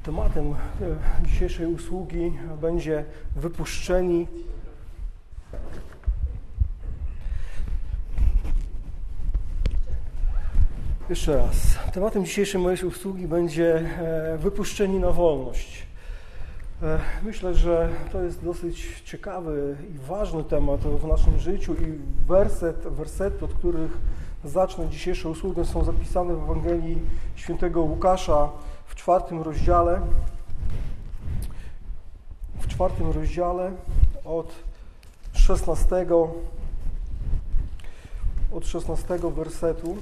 Tematem dzisiejszej usługi będzie wypuszczeni. Jeszcze raz. Tematem dzisiejszej mojej usługi będzie wypuszczeni na wolność. Myślę, że to jest dosyć ciekawy i ważny temat w naszym życiu i wersety, od których zacznę dzisiejszą usługę, są zapisane w Ewangelii Świętego Łukasza w 4 rozdziale. W 4 rozdziale od 16 wersetu.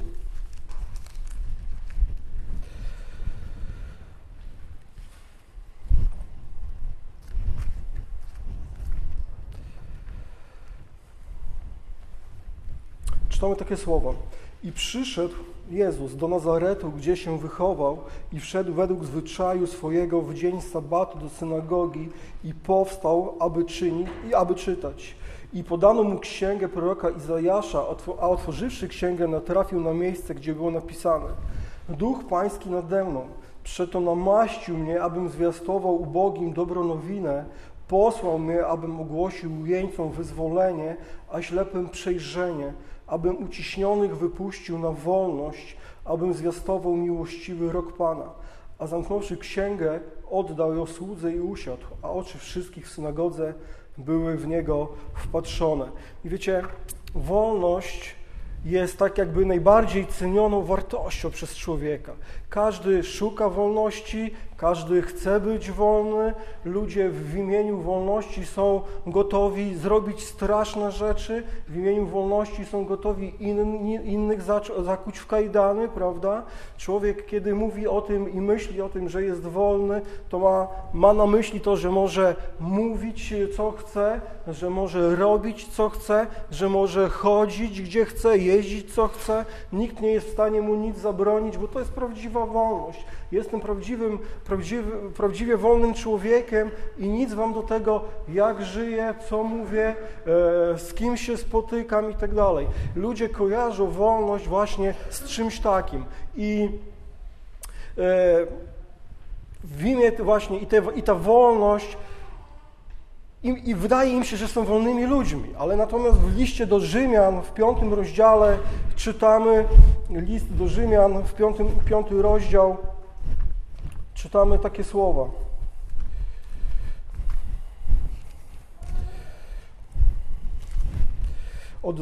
Czytamy takie słowa. I przyszedł Jezus do Nazaretu, gdzie się wychował, i wszedł według zwyczaju swojego w dzień sabatu do synagogi i powstał, aby czytać. I podano mu księgę proroka Izajasza, a otworzywszy księgę, natrafił na miejsce, gdzie było napisane: Duch Pański nade mną, przeto namaścił mnie, abym zwiastował ubogim dobrą nowinę, posłał mnie, abym ogłosił jeńcom wyzwolenie, a ślepym przejrzenie, abym uciśnionych wypuścił na wolność, abym zwiastował miłościwy rok Pana. A zamknąwszy księgę, oddał ją słudze i usiadł, a oczy wszystkich w synagodze były w niego wpatrzone. I wiecie, wolność jest tak jakby najbardziej cenioną wartością przez człowieka. Każdy szuka wolności, każdy chce być wolny. Ludzie w imieniu wolności są gotowi zrobić straszne rzeczy. W imieniu wolności są gotowi innych zakuć w kajdany, prawda? Człowiek, kiedy mówi o tym i myśli o tym, że jest wolny, to ma na myśli to, że może mówić co chce, że może robić co chce, że może chodzić gdzie chce, jeździć co chce. Nikt nie jest w stanie mu nic zabronić, bo to jest prawdziwa wolność. Jestem prawdziwie wolnym człowiekiem i nic wam do tego, jak żyję, co mówię, z kim się spotykam i tak dalej. Ludzie kojarzą wolność właśnie z czymś takim. I w imię właśnie i ta wolność i wydaje im się, że są wolnymi ludźmi, ale natomiast w liście do Rzymian w 5 rozdziale czytamy, list do Rzymian w 5 rozdział, czytamy takie słowa. Od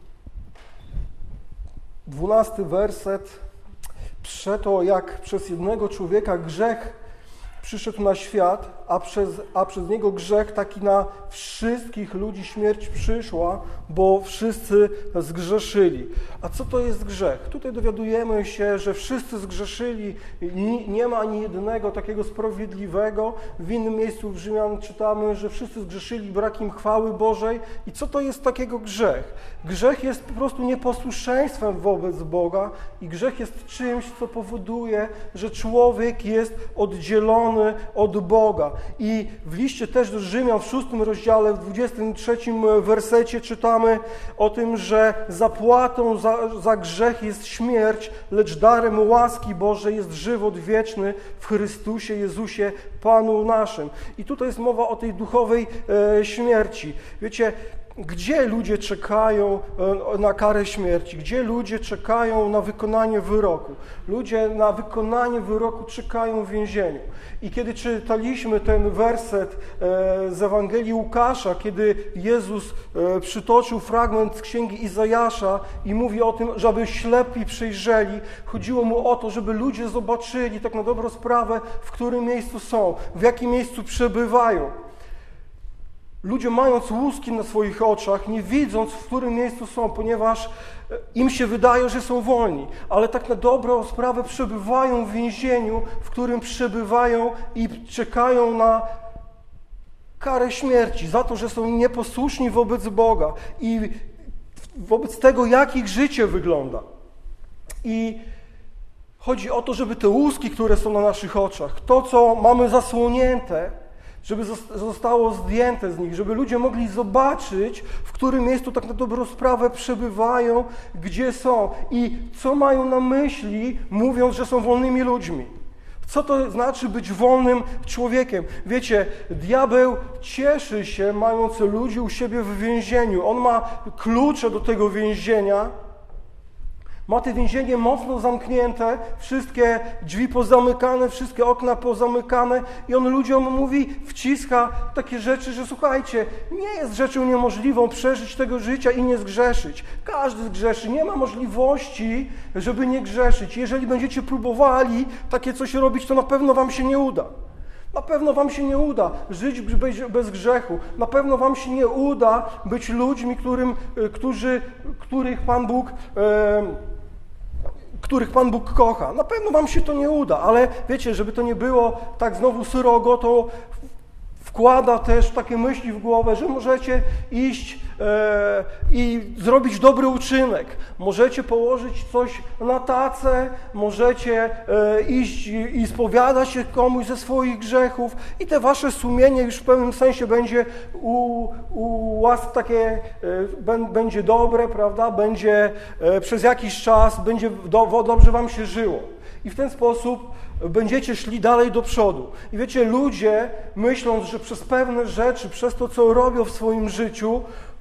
12 werset. Przeto jak przez jednego człowieka grzech przyszedł na świat, a przez niego grzech, taki na wszystkich ludzi śmierć przyszła, bo wszyscy zgrzeszyli. A co to jest grzech? Tutaj dowiadujemy się, że wszyscy zgrzeszyli, nie ma ani jednego takiego sprawiedliwego. W innym miejscu w Rzymian czytamy, że wszyscy zgrzeszyli, brak im chwały Bożej. I co to jest takiego grzech? Grzech jest po prostu nieposłuszeństwem wobec Boga i grzech jest czymś, co powoduje, że człowiek jest oddzielony od Boga. I w liście też do Rzymian w 6 rozdziale, w 23 wersecie czytamy o tym, że zapłatą za grzech jest śmierć, lecz darem łaski Bożej jest żywot wieczny w Chrystusie Jezusie, Panu naszym. I tutaj jest mowa o tej duchowej śmierci. Wiecie, gdzie ludzie czekają na karę śmierci? Gdzie ludzie czekają na wykonanie wyroku? Ludzie na wykonanie wyroku czekają w więzieniu. I kiedy czytaliśmy ten werset z Ewangelii Łukasza, kiedy Jezus przytoczył fragment z księgi Izajasza i mówi o tym, żeby ślepi przyjrzeli, chodziło mu o to, żeby ludzie zobaczyli tak na dobrą sprawę, w którym miejscu są, w jakim miejscu przebywają. Ludzie mając łuski na swoich oczach, nie widząc, w którym miejscu są, ponieważ im się wydaje, że są wolni, ale tak na dobrą sprawę przebywają w więzieniu, w którym przebywają i czekają na karę śmierci za to, że są nieposłuszni wobec Boga i wobec tego, jak ich życie wygląda. I chodzi o to, żeby te łuski, które są na naszych oczach, to, co mamy zasłonięte, żeby zostało zdjęte z nich, żeby ludzie mogli zobaczyć, w którym miejscu tak na dobrą sprawę przebywają, gdzie są i co mają na myśli, mówiąc, że są wolnymi ludźmi. Co to znaczy być wolnym człowiekiem? Wiecie, diabeł cieszy się, mając ludzi u siebie w więzieniu. On ma klucze do tego więzienia. Ma to więzienie mocno zamknięte, wszystkie drzwi pozamykane, wszystkie okna pozamykane i on ludziom mówi, wciska takie rzeczy, że słuchajcie, nie jest rzeczą niemożliwą przeżyć tego życia i nie zgrzeszyć. Każdy zgrzeszy, nie ma możliwości, żeby nie grzeszyć. Jeżeli będziecie próbowali takie coś robić, to na pewno wam się nie uda. Na pewno wam się nie uda żyć bez grzechu. Na pewno wam się nie uda być ludźmi, których Pan Bóg kocha. Na pewno wam się to nie uda, ale wiecie, żeby to nie było tak znowu syrogo, to wkłada też takie myśli w głowę, że możecie iść i zrobić dobry uczynek. Możecie położyć coś na tacę, możecie iść i spowiadać się komuś ze swoich grzechów i te wasze sumienie już w pewnym sensie będzie będzie dobre, prawda? Będzie przez jakiś czas, będzie dobrze wam się żyło. I w ten sposób będziecie szli dalej do przodu. I wiecie, ludzie, myśląc, że przez pewne rzeczy, przez to, co robią w swoim życiu,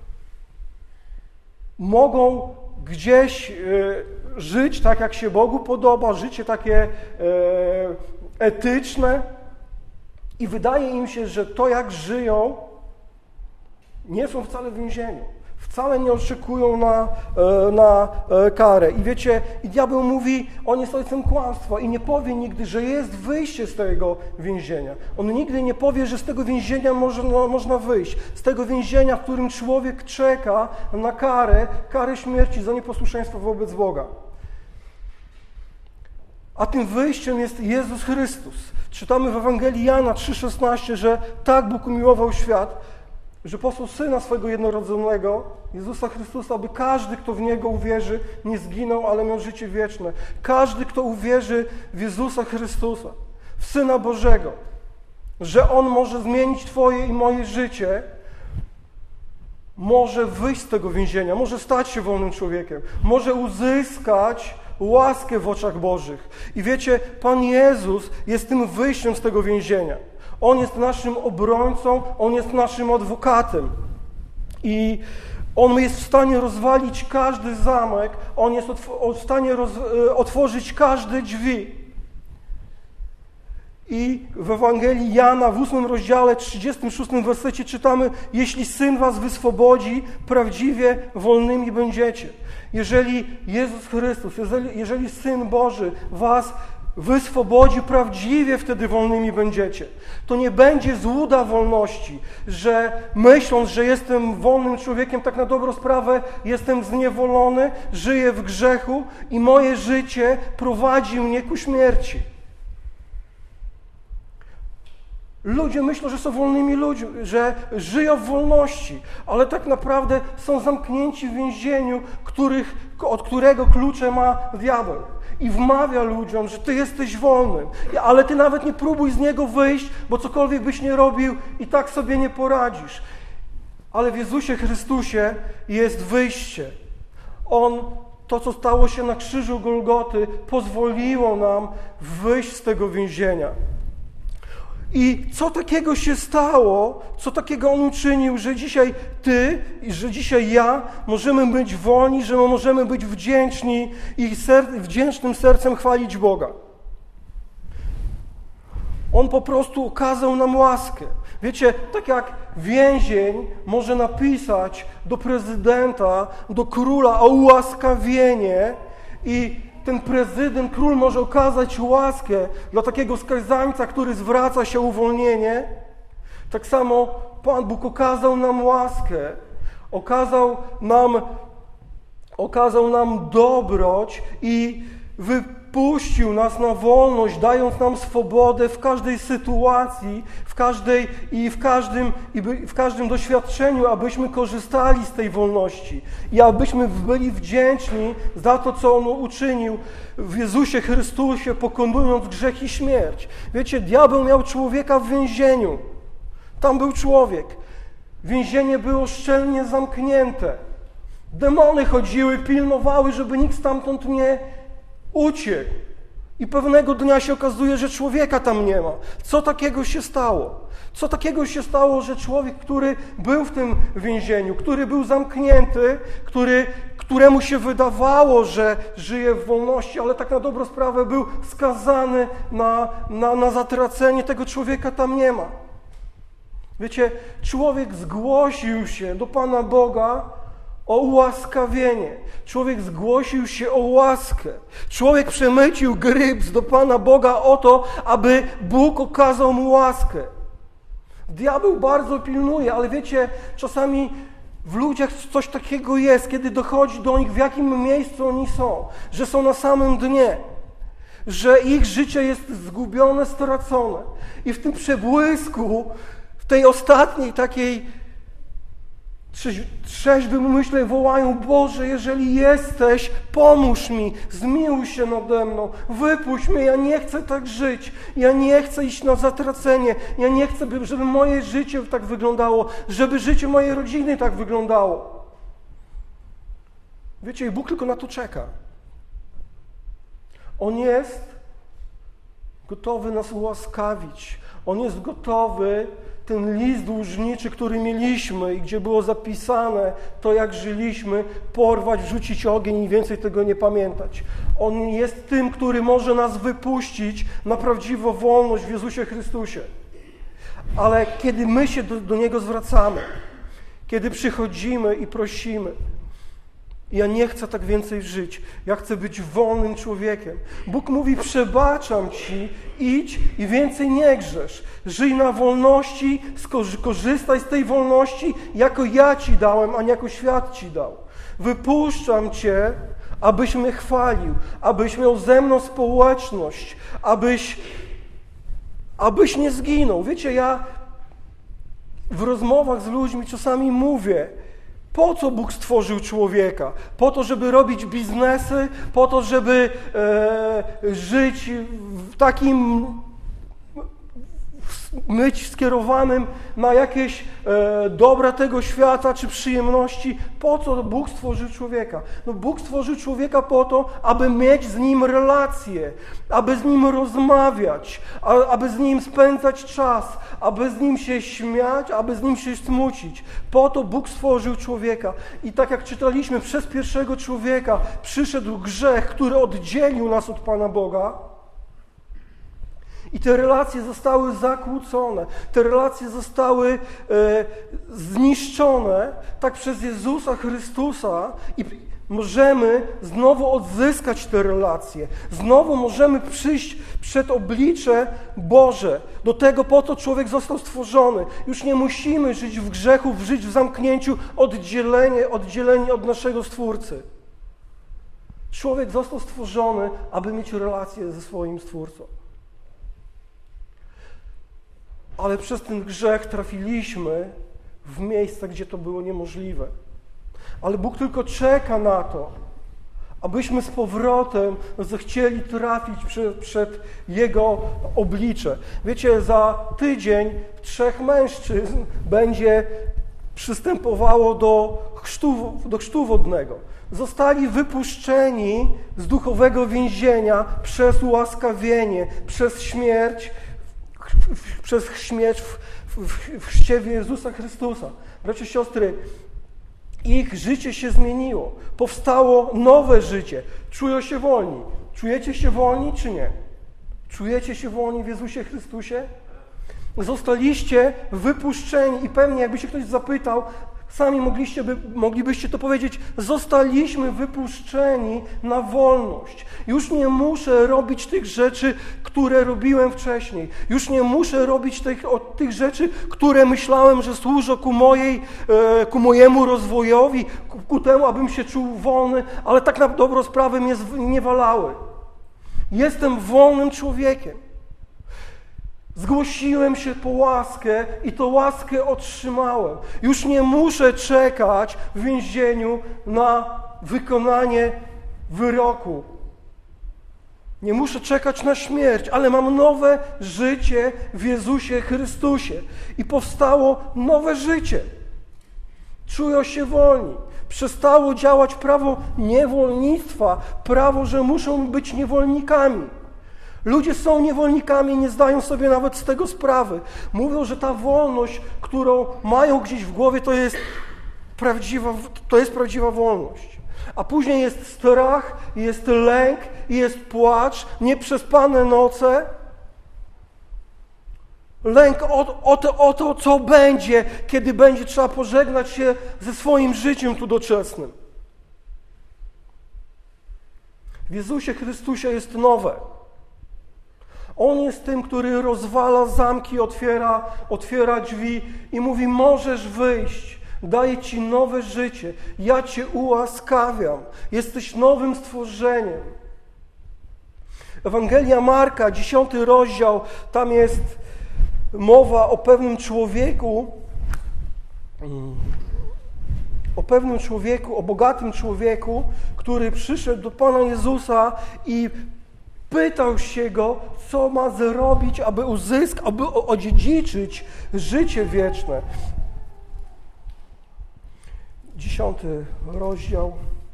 mogą gdzieś żyć tak, jak się Bogu podoba, życie takie etyczne i wydaje im się, że to, jak żyją, nie są wcale w więzieniu. Wcale nie oczekują na karę. I wiecie, i diabeł mówi, on jest ojcem kłamstwa i nie powie nigdy, że jest wyjście z tego więzienia. On nigdy nie powie, że z tego więzienia można wyjść. Z tego więzienia, w którym człowiek czeka na karę śmierci za nieposłuszeństwo wobec Boga. A tym wyjściem jest Jezus Chrystus. Czytamy w Ewangelii Jana 3,16, że tak Bóg umiłował świat, że posłał Syna swego jednorodzonego, Jezusa Chrystusa, aby każdy, kto w Niego uwierzy, nie zginął, ale miał życie wieczne. Każdy, kto uwierzy w Jezusa Chrystusa, w Syna Bożego, że On może zmienić Twoje i moje życie, może wyjść z tego więzienia, może stać się wolnym człowiekiem, może uzyskać łaskę w oczach Bożych. I wiecie, Pan Jezus jest tym wyjściem z tego więzienia. On jest naszym obrońcą, On jest naszym adwokatem. I On jest w stanie rozwalić każdy zamek, On jest w stanie otworzyć każde drzwi. I w Ewangelii Jana w 8 rozdziale, 36 wersecie czytamy: jeśli Syn was wyswobodzi, prawdziwie wolnymi będziecie. Jeżeli Jezus Chrystus, jeżeli Syn Boży was wyswobodzi, prawdziwie wtedy wolnymi będziecie. To nie będzie złuda wolności, że myśląc, że jestem wolnym człowiekiem, tak na dobrą sprawę jestem zniewolony, żyję w grzechu i moje życie prowadzi mnie ku śmierci. Ludzie myślą, że są wolnymi ludźmi, że żyją w wolności, ale tak naprawdę są zamknięci w więzieniu, od którego klucze ma diabeł. I wmawia ludziom, że ty jesteś wolnym, ale ty nawet nie próbuj z niego wyjść, bo cokolwiek byś nie robił, i tak sobie nie poradzisz. Ale w Jezusie Chrystusie jest wyjście. To, co stało się na krzyżu Golgoty, pozwoliło nam wyjść z tego więzienia. I co takiego się stało, co takiego On uczynił, że dzisiaj ty i że dzisiaj ja możemy być wolni, że możemy być wdzięczni i wdzięcznym sercem chwalić Boga. On po prostu okazał nam łaskę. Wiecie, tak jak więzień może napisać do prezydenta, do króla o ułaskawienie i ten prezydent, król może okazać łaskę dla takiego skazańca, który zwraca się o uwolnienie, tak samo Pan Bóg okazał nam łaskę, okazał nam dobroć i wypuścił nas na wolność, dając nam swobodę w każdej sytuacji, w każdym doświadczeniu, abyśmy korzystali z tej wolności i abyśmy byli wdzięczni za to, co On uczynił w Jezusie Chrystusie, pokonując grzech i śmierć. Wiecie, diabeł miał człowieka w więzieniu. Tam był człowiek. Więzienie było szczelnie zamknięte. Demony chodziły, pilnowały, żeby nikt stamtąd nie uciekł. I pewnego dnia się okazuje, że człowieka tam nie ma. Co takiego się stało? Co takiego się stało, że człowiek, który był w tym więzieniu, który był zamknięty, któremu się wydawało, że żyje w wolności, ale tak na dobrą sprawę był skazany na zatracenie, tego człowieka tam nie ma. Wiecie, człowiek zgłosił się do Pana Boga o ułaskawienie. Człowiek zgłosił się o łaskę. Człowiek przemycił gryps do Pana Boga o to, aby Bóg okazał mu łaskę. Diabeł bardzo pilnuje, ale wiecie, czasami w ludziach coś takiego jest, kiedy dochodzi do nich, w jakim miejscu oni są, że są na samym dnie, że ich życie jest zgubione, stracone. I w tym przebłysku, w tej ostatniej takiej trzeźwym umyśle wołają: Boże, jeżeli jesteś, pomóż mi, zmiłuj się nade mną, wypuść mnie, ja nie chcę tak żyć, ja nie chcę iść na zatracenie, ja nie chcę, żeby moje życie tak wyglądało, żeby życie mojej rodziny tak wyglądało. Wiecie, i Bóg tylko na to czeka. On jest gotowy nas ułaskawić. On jest gotowy ten list dłużniczy, który mieliśmy i gdzie było zapisane to, jak żyliśmy, porwać, wrzucić ogień i więcej tego nie pamiętać. On jest tym, który może nas wypuścić na prawdziwą wolność w Jezusie Chrystusie. Ale kiedy my się do Niego zwracamy, kiedy przychodzimy i prosimy: ja nie chcę tak więcej żyć, ja chcę być wolnym człowiekiem. Bóg mówi: przebaczam Ci, idź i więcej nie grzesz. Żyj na wolności, korzystaj z tej wolności, jako ja Ci dałem, a nie jako świat Ci dał. Wypuszczam Cię, abyś mnie chwalił, abyś miał ze mną społeczność, abyś nie zginął. Wiecie, ja w rozmowach z ludźmi czasami mówię: po co Bóg stworzył człowieka? Po to, żeby robić biznesy, po to, żeby żyć w takim, być skierowanym na jakieś dobra tego świata czy przyjemności. Po co Bóg stworzył człowieka? No, Bóg stworzył człowieka po to, aby mieć z nim relacje, aby z nim rozmawiać, aby z nim spędzać czas, aby z nim się śmiać, aby z nim się smucić. Po to Bóg stworzył człowieka. I tak jak czytaliśmy, przez pierwszego człowieka przyszedł grzech, który oddzielił nas od Pana Boga. I te relacje zostały zakłócone, te relacje zostały zniszczone tak przez Jezusa Chrystusa i możemy znowu odzyskać te relacje. Znowu możemy przyjść przed oblicze Boże. Do tego po to człowiek został stworzony. Już nie musimy żyć w grzechu, żyć w zamknięciu, oddzieleni od naszego Stwórcy. Człowiek został stworzony, aby mieć relację ze swoim Stwórcą. Ale przez ten grzech trafiliśmy w miejsca, gdzie to było niemożliwe. Ale Bóg tylko czeka na to, abyśmy z powrotem zechcieli trafić przed Jego oblicze. Wiecie, za tydzień 3 mężczyzn będzie przystępowało do chrztu wodnego. Zostali wypuszczeni z duchowego więzienia przez ułaskawienie, przez śmierć w chrzcie Jezusa Chrystusa. Bracia i siostry, ich życie się zmieniło. Powstało nowe życie. Czują się wolni. Czujecie się wolni, czy nie? Czujecie się wolni w Jezusie Chrystusie? Zostaliście wypuszczeni i pewnie jakby się ktoś zapytał, sami moglibyście to powiedzieć: zostaliśmy wypuszczeni na wolność. Już nie muszę robić tych rzeczy, które robiłem wcześniej. Już nie muszę robić tych rzeczy, które myślałem, że służą ku mojemu rozwojowi, ku temu, abym się czuł wolny, ale tak na dobrą sprawę mnie zniewalały. Jestem wolnym człowiekiem. Zgłosiłem się po łaskę i tę łaskę otrzymałem. Już nie muszę czekać w więzieniu na wykonanie wyroku. Nie muszę czekać na śmierć, ale mam nowe życie w Jezusie Chrystusie. I powstało nowe życie. Czują się wolni. Przestało działać prawo niewolnictwa, prawo, że muszą być niewolnikami. Ludzie są niewolnikami i nie zdają sobie nawet z tego sprawy. Mówią, że ta wolność, którą mają gdzieś w głowie, to jest prawdziwa wolność. A później jest strach, jest lęk, jest płacz, nieprzespane noce. Lęk o to, co będzie, kiedy będzie trzeba pożegnać się ze swoim życiem tu doczesnym. W Jezusie Chrystusie jest nowe. On jest tym, który rozwala zamki, otwiera drzwi i mówi: możesz wyjść, daję Ci nowe życie, ja Cię ułaskawiam, jesteś nowym stworzeniem. Ewangelia Marka, 10 rozdział, tam jest mowa o pewnym człowieku, o bogatym człowieku, który przyszedł do Pana Jezusa i pytał się Go, co ma zrobić, aby odziedziczyć życie wieczne. 10 rozdział.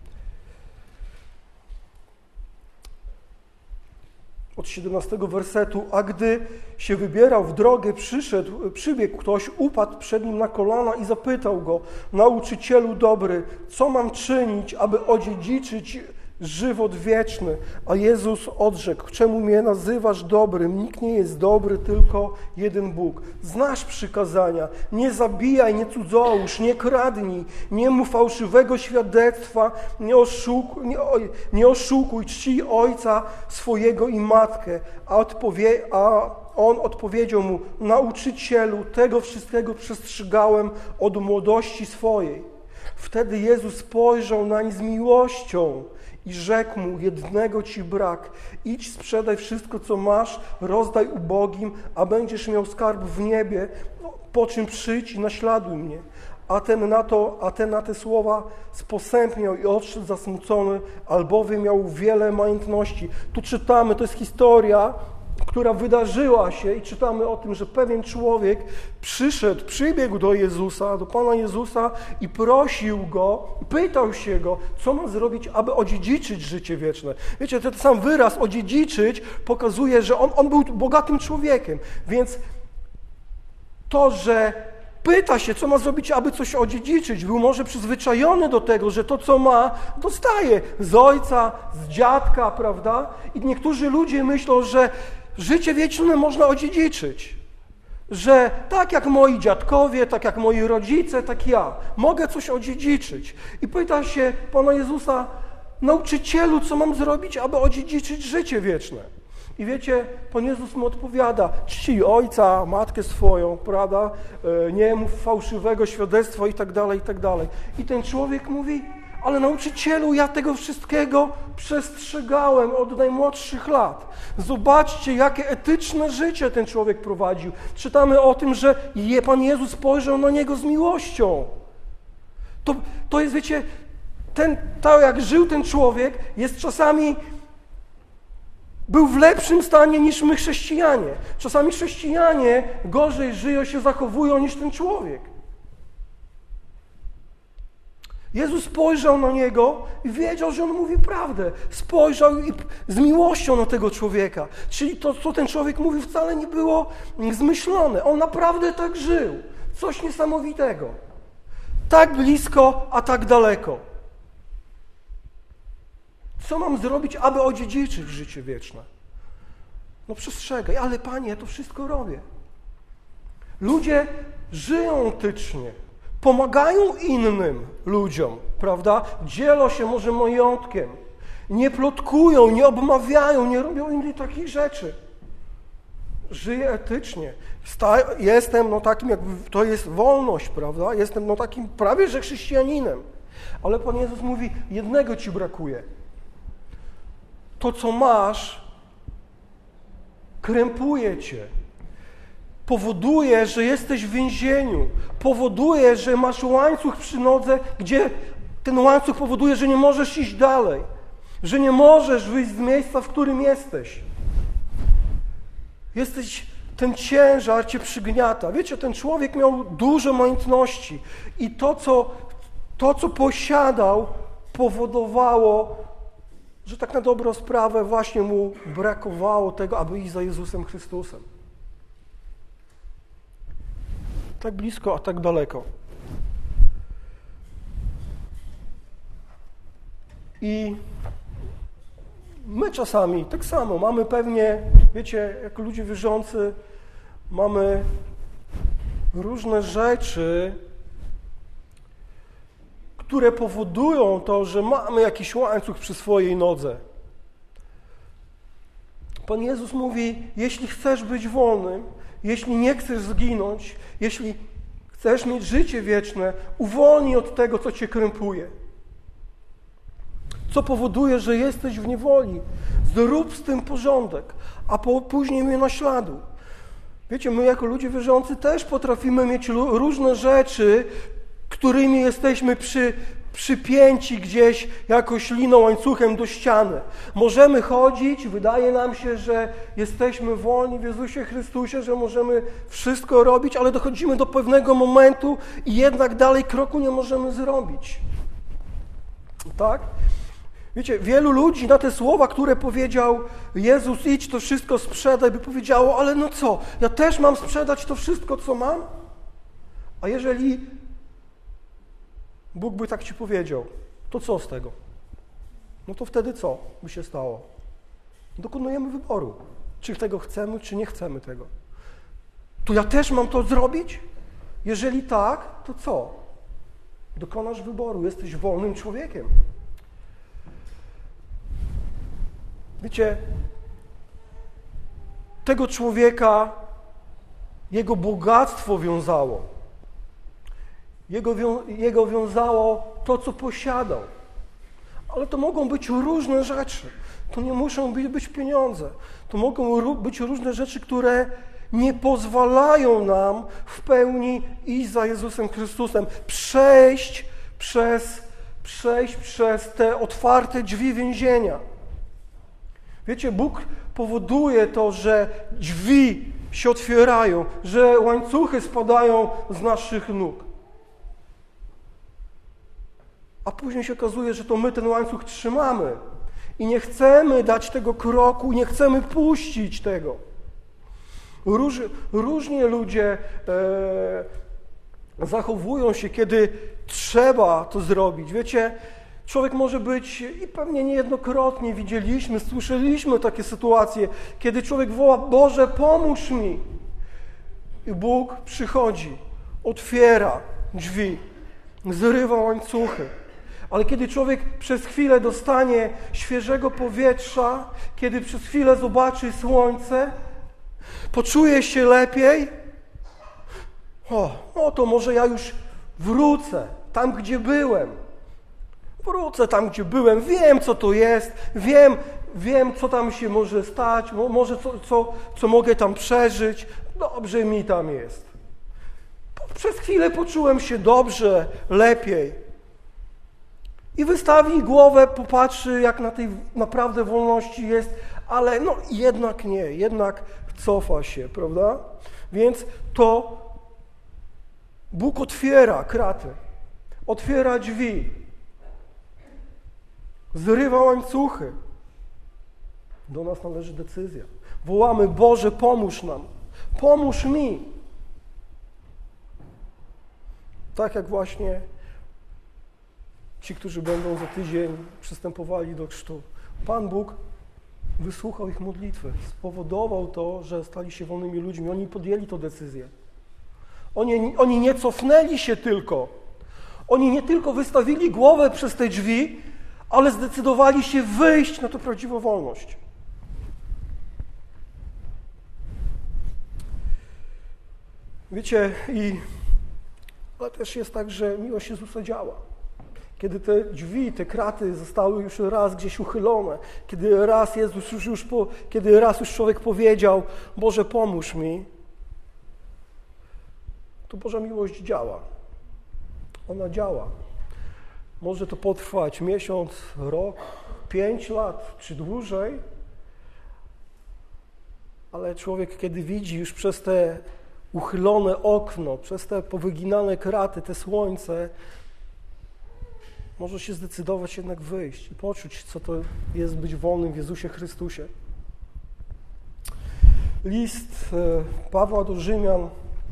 Od 17 wersetu. A gdy się wybierał w drogę, przybiegł ktoś, upadł przed nim na kolana i zapytał go: nauczycielu dobry, co mam czynić, aby odziedziczyć żywot wieczny? A Jezus odrzekł: czemu mnie nazywasz dobrym? Nikt nie jest dobry, tylko jeden Bóg. Znasz przykazania: nie zabijaj, nie cudzołóż, nie kradnij, nie mów fałszywego świadectwa, nie oszukuj, czcij ojca swojego i matkę. A on odpowiedział mu: nauczycielu, tego wszystkiego przestrzegałem od młodości swojej. Wtedy Jezus spojrzał nań z miłością i rzekł mu: jednego ci brak. Idź, sprzedaj wszystko, co masz, rozdaj ubogim, a będziesz miał skarb w niebie, po czym przyjdź i naśladuj mnie. A ten na te słowa sposępniał i odszedł zasmucony, albowiem miał wiele majątności. Tu czytamy, to jest historia, która wydarzyła się, i czytamy o tym, że pewien człowiek przybiegł do Jezusa, do Pana Jezusa i prosił Go, pytał się Go, co ma zrobić, aby odziedziczyć życie wieczne. Wiecie, ten sam wyraz odziedziczyć pokazuje, że on był bogatym człowiekiem, więc to, że pyta się, co ma zrobić, aby coś odziedziczyć, był może przyzwyczajony do tego, że to, co ma, dostaje z ojca, z dziadka, prawda? I niektórzy ludzie myślą, że życie wieczne można odziedziczyć, że tak jak moi dziadkowie, tak jak moi rodzice, tak ja mogę coś odziedziczyć. I pyta się Pana Jezusa: nauczycielu, co mam zrobić, aby odziedziczyć życie wieczne? I wiecie, Pan Jezus mu odpowiada: czcij ojca, matkę swoją, prawda? Nie mów fałszywego świadectwa i tak dalej, i tak dalej. I ten człowiek mówi: ale nauczycielu, ja tego wszystkiego przestrzegałem od najmłodszych lat. Zobaczcie, jakie etyczne życie ten człowiek prowadził. Czytamy o tym, że Pan Jezus spojrzał na niego z miłością. To jest, wiecie, to jak żył ten człowiek, jest czasami... Był w lepszym stanie niż my, chrześcijanie. Czasami chrześcijanie gorzej żyją, się zachowują niż ten człowiek. Jezus spojrzał na niego i wiedział, że on mówi prawdę. Spojrzał z miłością na tego człowieka. Czyli to, co ten człowiek mówił, wcale nie było zmyślone. On naprawdę tak żył. Coś niesamowitego. Tak blisko, a tak daleko. Co mam zrobić, aby odziedziczyć życie wieczne? No przestrzegaj, ale Panie, ja to wszystko robię. Ludzie żyją etycznie, pomagają innym ludziom, prawda? Dzielą się może majątkiem, nie plotkują, nie obmawiają, nie robią innych takich rzeczy. Żyję etycznie. Jestem takim, jak to jest wolność, prawda? Jestem takim prawie że chrześcijaninem. Ale Pan Jezus mówi: jednego ci brakuje. To, co masz, krępuje cię, powoduje, że jesteś w więzieniu, powoduje, że masz łańcuch przy nodze, gdzie ten łańcuch powoduje, że nie możesz iść dalej, że nie możesz wyjść z miejsca, w którym jesteś. Ten ciężar cię przygniata. Wiecie, ten człowiek miał dużo majątności i to, co posiadał, powodowało, że tak na dobrą sprawę właśnie mu brakowało tego, aby iść za Jezusem Chrystusem. Tak blisko, a tak daleko. I my czasami tak samo mamy pewnie, wiecie, jako ludzie wierzący, mamy różne rzeczy, które powodują to, że mamy jakiś łańcuch przy swojej nodze. Pan Jezus mówi, jeśli chcesz być wolnym, jeśli nie chcesz zginąć, jeśli chcesz mieć życie wieczne, uwolnij od tego, co cię krępuje. Co powoduje, że jesteś w niewoli. Zrób z tym porządek, a później mnie naśladuj. Wiecie, my jako ludzie wierzący też potrafimy mieć różne rzeczy, którymi jesteśmy przypięci gdzieś jakoś liną, łańcuchem do ściany. Możemy chodzić, wydaje nam się, że jesteśmy wolni w Jezusie Chrystusie, że możemy wszystko robić, ale dochodzimy do pewnego momentu i jednak dalej kroku nie możemy zrobić. Tak? Wiecie, wielu ludzi na te słowa, które powiedział Jezus, idź, to wszystko sprzedaj, by powiedziało, ale no co, ja też mam sprzedać to wszystko, co mam? A jeżeli Bóg by tak ci powiedział, to co z tego? No to wtedy co by się stało? Dokonujemy wyboru, czy tego chcemy, czy nie chcemy tego. To ja też mam to zrobić? Jeżeli tak, to co? Dokonasz wyboru, jesteś wolnym człowiekiem. Wiecie, tego człowieka jego bogactwo wiązało. Jego wiązało to, co posiadał. Ale to mogą być różne rzeczy. To nie muszą być pieniądze. To mogą być różne rzeczy, które nie pozwalają nam w pełni iść za Jezusem Chrystusem. Przejść przez te otwarte drzwi więzienia. Wiecie, Bóg powoduje to, że drzwi się otwierają, że łańcuchy spadają z naszych nóg. A później się okazuje, że to my ten łańcuch trzymamy i nie chcemy dać tego kroku, nie chcemy puścić tego. Różnie ludzie zachowują się, kiedy trzeba to zrobić. Wiecie, człowiek może być, i pewnie niejednokrotnie widzieliśmy, słyszeliśmy takie sytuacje, kiedy człowiek woła, Boże, pomóż mi. I Bóg przychodzi, otwiera drzwi, zrywa łańcuchy. Ale kiedy człowiek przez chwilę dostanie świeżego powietrza, kiedy przez chwilę zobaczy słońce, poczuje się lepiej, to może ja już wrócę tam, gdzie byłem. Wrócę tam, gdzie byłem, wiem, co to jest, wiem, co tam się może stać, może co mogę tam przeżyć, dobrze mi tam jest. Przez chwilę poczułem się dobrze, lepiej. I wystawi głowę, popatrzy, jak na tej naprawdę wolności jest, ale jednak nie, jednak cofa się, prawda? Więc to Bóg otwiera kraty, otwiera drzwi, zrywa łańcuchy. Do nas należy decyzja. Wołamy, Boże, pomóż nam, pomóż mi. Tak jak właśnie ci, którzy będą za tydzień przystępowali do chrztu. Pan Bóg wysłuchał ich modlitwy, spowodował to, że stali się wolnymi ludźmi. Oni podjęli tę decyzję. Oni nie cofnęli się tylko. Oni nie tylko wystawili głowę przez te drzwi, ale zdecydowali się wyjść na tę prawdziwą wolność. Wiecie, ale też jest tak, że miłość Jezusa działa. Kiedy te drzwi, te kraty zostały już raz gdzieś uchylone, kiedy raz już człowiek powiedział, Boże, pomóż mi, to Boża miłość działa. Ona działa. Może to potrwać miesiąc, rok, 5 lat czy dłużej, ale człowiek, kiedy widzi już przez te uchylone okno, przez te powyginane kraty, te słońce, może się zdecydować jednak wyjść i poczuć, co to jest być wolnym w Jezusie Chrystusie. List Pawła do Rzymian,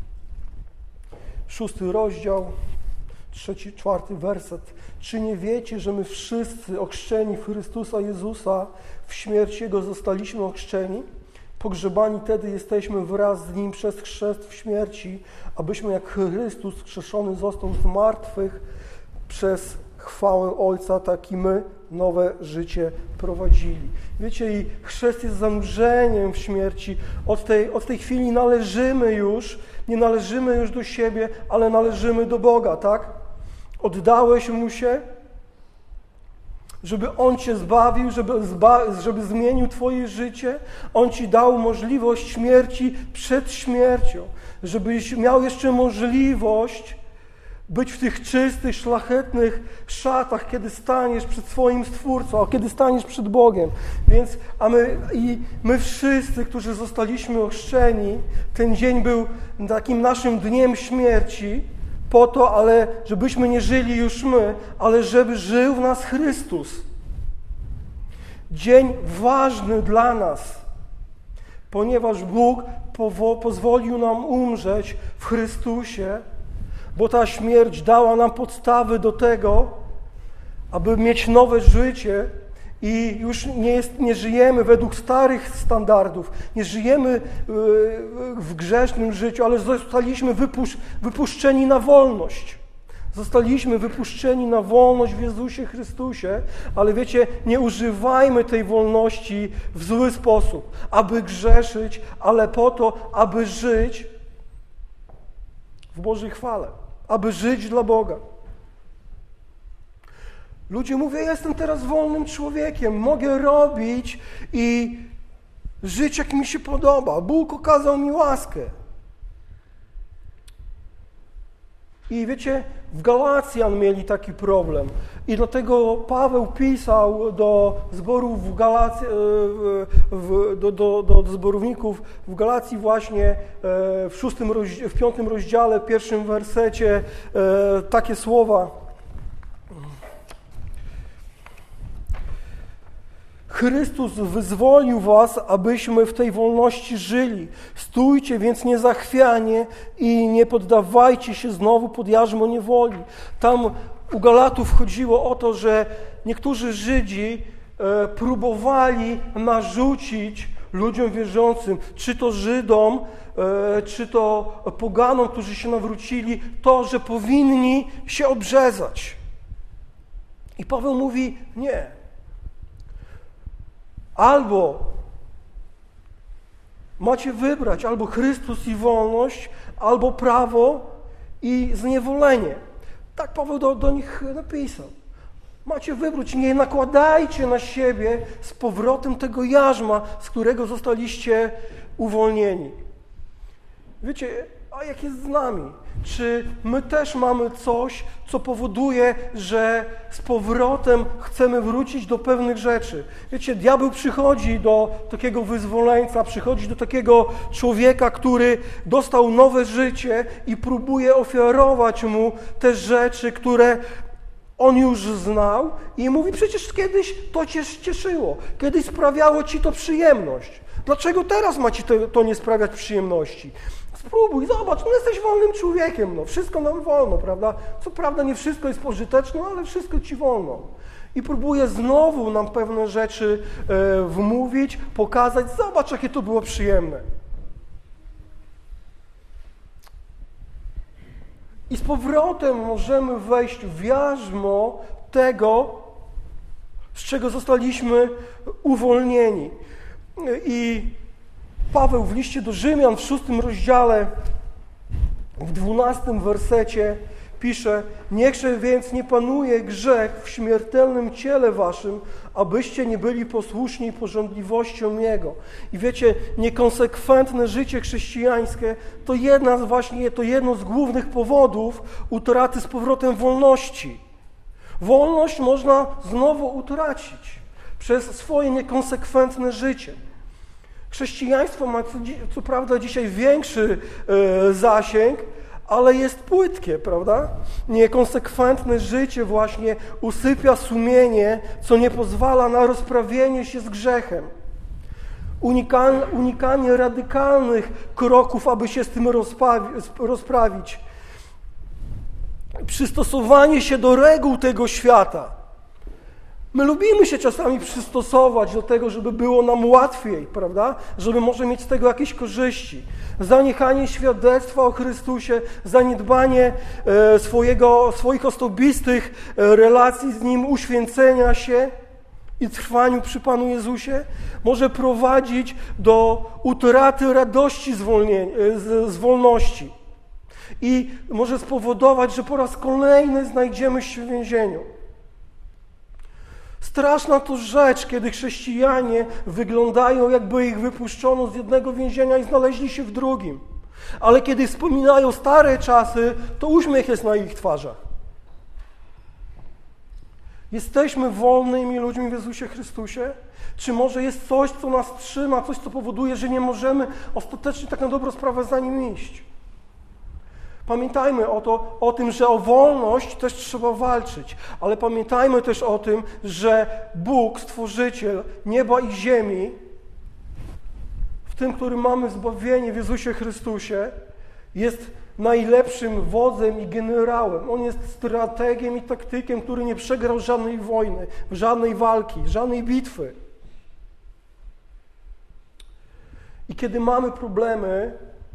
6 rozdział, 3-4 werset. Czy nie wiecie, że my wszyscy ochrzczeni w Chrystusa Jezusa w śmierć Jego zostaliśmy ochrzczeni? Pogrzebani tedy jesteśmy wraz z Nim przez chrzest w śmierci, abyśmy jak Chrystus wskrzeszony został z martwych przez chwałę Ojca, tak i my nowe życie prowadzili. Wiecie, i chrzest jest zanurzeniem w śmierci. Od tej chwili nie należymy już do siebie, ale należymy do Boga, tak? Oddałeś Mu się, żeby On Cię zbawił, żeby zmienił Twoje życie. On Ci dał możliwość śmierci przed śmiercią, żebyś miał jeszcze możliwość być w tych czystych, szlachetnych szatach, kiedy staniesz przed swoim Stwórcą, a kiedy staniesz przed Bogiem. Więc my wszyscy, którzy zostaliśmy ochrzczeni, ten dzień był takim naszym dniem śmierci, po to, ale żebyśmy nie żyli już my, ale żeby żył w nas Chrystus. Dzień ważny dla nas, ponieważ Bóg pozwolił nam umrzeć w Chrystusie, bo ta śmierć dała nam podstawy do tego, aby mieć nowe życie i już nie żyjemy według starych standardów, nie żyjemy w grzesznym życiu, ale zostaliśmy wypuszczeni na wolność. Zostaliśmy wypuszczeni na wolność w Jezusie Chrystusie, ale wiecie, nie używajmy tej wolności w zły sposób, aby grzeszyć, ale po to, aby żyć w Bożej chwale, aby żyć dla Boga. Ludzie mówią, ja jestem teraz wolnym człowiekiem, mogę robić i żyć jak mi się podoba. Bóg okazał mi łaskę. I wiecie, w Galacjan mieli taki problem. I dlatego Paweł pisał do zborów w Galacji, do zborowników w Galacji właśnie w 5 rozdziale, 1 wersecie takie słowa. Chrystus wyzwolił was, abyśmy w tej wolności żyli. Stójcie więc niezachwianie i nie poddawajcie się znowu pod jarzmo niewoli. Tam u Galatów chodziło o to, że niektórzy Żydzi próbowali narzucić ludziom wierzącym, czy to Żydom, czy to poganom, którzy się nawrócili, to, że powinni się obrzezać. I Paweł mówi, nie. Albo macie wybrać albo Chrystus i wolność, albo prawo i zniewolenie. Tak Paweł do nich napisał. Macie wybrać, nie nakładajcie na siebie z powrotem tego jarzma, z którego zostaliście uwolnieni. Wiecie, a jak jest z nami? Czy my też mamy coś, co powoduje, że z powrotem chcemy wrócić do pewnych rzeczy? Wiecie, diabeł przychodzi do takiego wyzwoleńca, przychodzi do takiego człowieka, który dostał nowe życie i próbuje ofiarować mu te rzeczy, które on już znał i mówi, przecież kiedyś to cię cieszyło, kiedyś sprawiało ci to przyjemność. Dlaczego teraz ma ci to nie sprawiać przyjemności? Spróbuj, zobacz, no jesteś wolnym człowiekiem, no wszystko nam wolno, prawda? Co prawda nie wszystko jest pożyteczne, ale wszystko ci wolno. I próbuje znowu nam pewne rzeczy wmówić, pokazać, zobacz, jakie to było przyjemne. I z powrotem możemy wejść w jarzmo tego, z czego zostaliśmy uwolnieni. I Paweł w liście do Rzymian w 6 rozdziale, w 12 wersecie pisze: niechże więc nie panuje grzech w śmiertelnym ciele waszym, abyście nie byli posłuszni pożądliwościom Jego. I wiecie, niekonsekwentne życie chrześcijańskie to jedno z głównych powodów utraty z powrotem wolności. Wolność można znowu utracić przez swoje niekonsekwentne życie. Chrześcijaństwo ma co prawda dzisiaj większy zasięg, ale jest płytkie, prawda? Niekonsekwentne życie właśnie usypia sumienie, co nie pozwala na rozprawienie się z grzechem. Unikanie radykalnych kroków, aby się z tym rozprawić. Przystosowanie się do reguł tego świata. My lubimy się czasami przystosować do tego, żeby było nam łatwiej, prawda? Żeby może mieć z tego jakieś korzyści. Zaniechanie świadectwa o Chrystusie, zaniedbanie swoich osobistych relacji z Nim, uświęcenia się i trwaniu przy Panu Jezusie może prowadzić do utraty radości z wolności i może spowodować, że po raz kolejny znajdziemy się w więzieniu. Straszna to rzecz, kiedy chrześcijanie wyglądają, jakby ich wypuszczono z jednego więzienia i znaleźli się w drugim. Ale kiedy wspominają stare czasy, to uśmiech jest na ich twarzach. Jesteśmy wolnymi ludźmi w Jezusie Chrystusie? Czy może jest coś, co nas trzyma, coś, co powoduje, że nie możemy ostatecznie tak na dobrą sprawę za Nim iść? Pamiętajmy o tym, że o wolność też trzeba walczyć, ale pamiętajmy też o tym, że Bóg, Stworzyciel nieba i ziemi, w tym, którym mamy zbawienie w Jezusie Chrystusie, jest najlepszym wodzem i generałem. On jest strategiem i taktykiem, który nie przegrał żadnej wojny, żadnej walki, żadnej bitwy. I kiedy mamy problemy,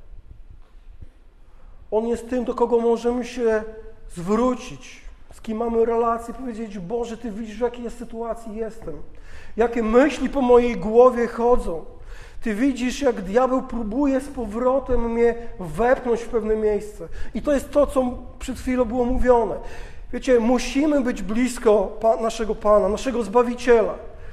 On jest tym, do kogo możemy się zwrócić, z kim mamy relację, powiedzieć: Boże, Ty widzisz, w jakiej ja sytuacji jestem, jakie myśli po mojej głowie chodzą. Ty widzisz, jak diabeł próbuje z powrotem mnie wepchnąć w pewne miejsce. I to jest to, co przed chwilą było mówione. Wiecie, musimy być blisko naszego Pana, naszego Zbawiciela,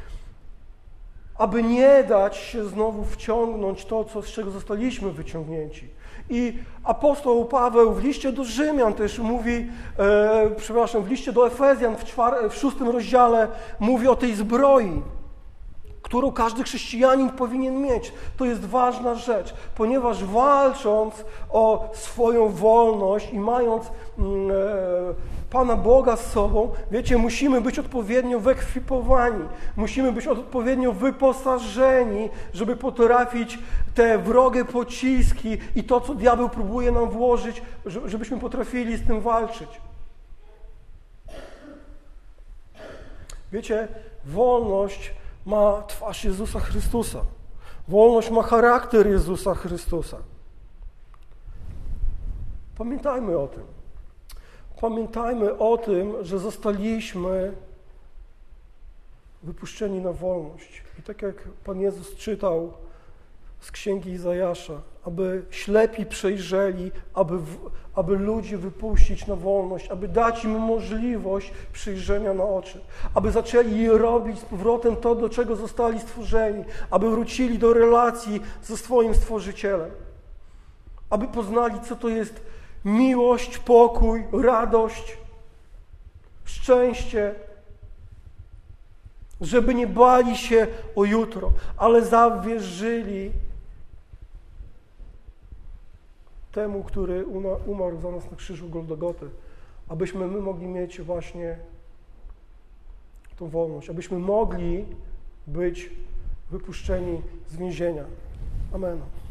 aby nie dać się znowu wciągnąć to, z czego zostaliśmy wyciągnięci. I apostoł Paweł w liście do Rzymian też mówi, w liście do Efezjan w 6 rozdziale mówi o tej zbroi, którą każdy chrześcijanin powinien mieć. To jest ważna rzecz, ponieważ walcząc o swoją wolność i mając Pana Boga z sobą, wiecie, musimy być odpowiednio wyekwipowani, musimy być odpowiednio wyposażeni, żeby potrafić te wrogie pociski i to, co diabeł próbuje nam włożyć, żebyśmy potrafili z tym walczyć. Wiecie, wolność ma twarz Jezusa Chrystusa. Wolność ma charakter Jezusa Chrystusa. Pamiętajmy o tym. Pamiętajmy o tym, że zostaliśmy wypuszczeni na wolność. I tak jak Pan Jezus czytał z Księgi Izajasza, aby ślepi przejrzeli, aby ludzi wypuścić na wolność, aby dać im możliwość przyjrzenia na oczy, aby zaczęli robić z powrotem to, do czego zostali stworzeni, aby wrócili do relacji ze swoim Stworzycielem, aby poznali, co to jest miłość, pokój, radość, szczęście, żeby nie bali się o jutro, ale zawierzyli temu, który umarł za nas na krzyżu Golgoty, abyśmy my mogli mieć właśnie tą wolność, abyśmy mogli być wypuszczeni z więzienia. Amen.